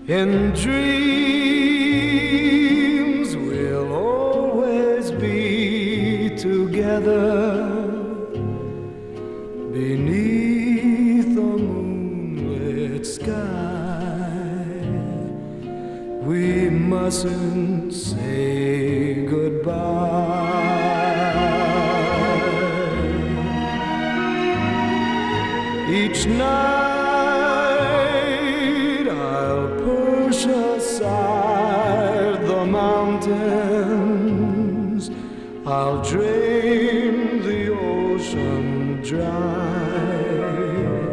In dreams we'll always be together beneath the moonlit sky. We mustn't say goodbye. Each night I'll push